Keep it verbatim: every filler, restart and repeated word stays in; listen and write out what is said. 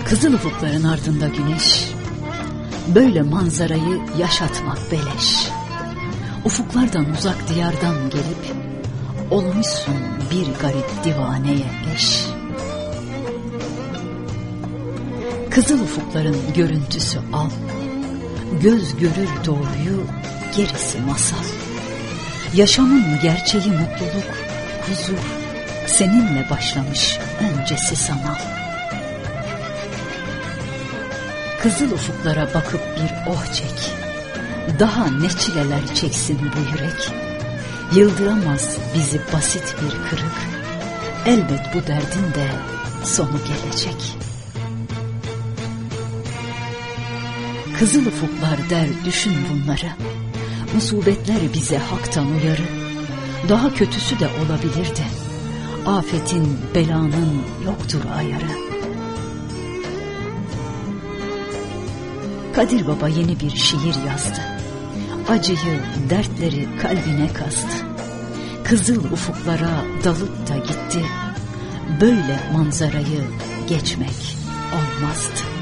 Kızıl ufukların ardında güneş, böyle manzarayı yaşatmak beleş. Ufuklardan uzak diyardan gelip, olmuşsun bir garip divaneye eş. Kızıl ufukların görüntüsü al, göz görür doğruyu, gerisi masal. Yaşamın gerçeği mutluluk, huzur, seninle başlamış öncesi sanal. Kızıl ufuklara bakıp bir oh çek, daha ne çileler çeksin bu yürek. Yıldıramaz bizi basit bir kırık, elbet bu derdin de sonu gelecek. Kızıl ufuklar der düşün bunları, musibetler bize haktan uyarı. Daha kötüsü de olabilirdi, afetin belanın yoktur ayarı. Kadir Baba yeni bir şiir yazdı, acıyı, dertleri kalbine kazdı. Kızıl ufuklara dalıp da gitti, böyle manzarayı geçmek olmazdı.